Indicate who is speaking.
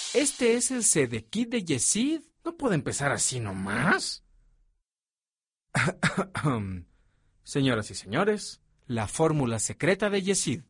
Speaker 1: ¿Este es el Sedequí de Yesid? ¿No puede empezar así nomás? Señoras y señores, la fórmula secreta de Yesid.